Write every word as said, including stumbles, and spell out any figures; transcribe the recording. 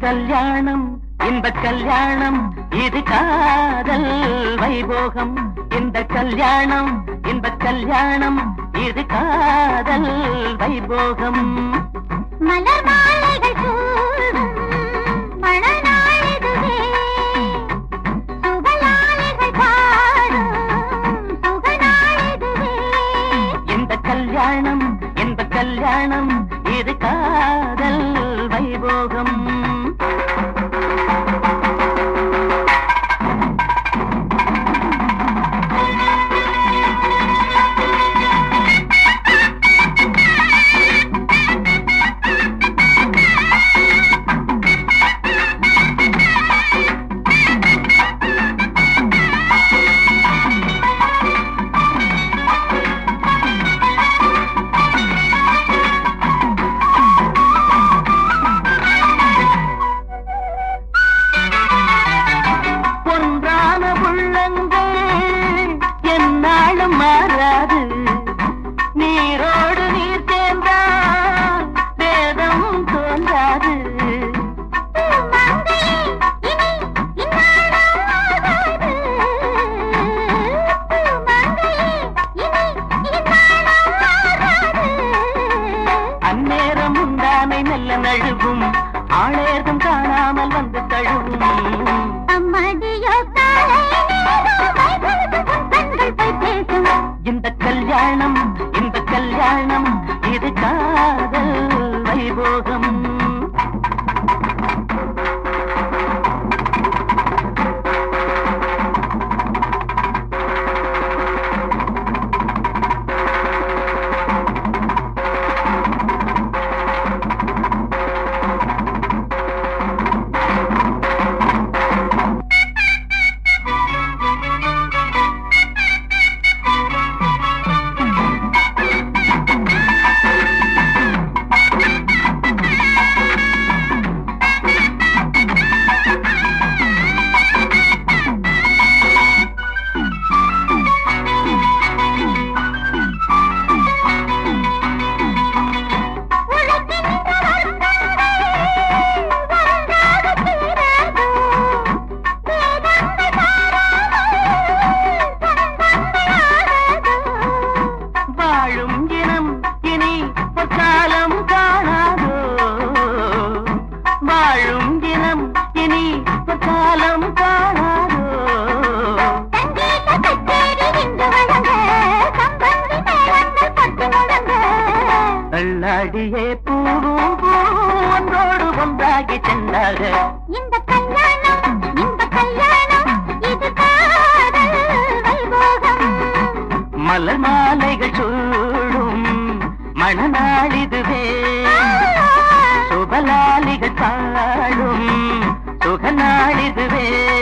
கல்யாணம் இந்த கல்யாணம் இது காதல் வைபோகம். இந்த கல்யாணம் இந்த கல்யாணம் இது காதல் வைபோகம். மலர் மாலைகள் சூடும் மணநாளிதுவே, சுபலாலைகள் பாடும் சுகநாளிதுவே. இந்த கல்யாணம் இந்த கல்யாணம் இது காதல் வைபோகம். மாறாது நீரோடு நீர் சேர்ந்தால் வேதம் தோன்றாது. அந்நேரம் உண்டாமை மெல்ல நழுவும், ஆளேதும் காணாமல் வந்து தழுவும். அம்மாடியோ இந்த கல்யாணம் இந்த கல்யாணம் இது காதல் வைபோகம். வாழும் இனம் இனி பொற்காலம் காணாதோ, வாழும் இனம் இனி பொற்காலம் காணாதோ. தள்ளாடியே பூவும் பூ ஒன்றோடு ஒன்றாகி சென்றாக. இந்த கல்யாணம் இந்த கல்யாணம் இது காதல் வைபோகம். மலர் மாலைகள் சூடும் மணநாளிதுவே, சுபலாலிகள் பாடும் சுகநாளிதுவே.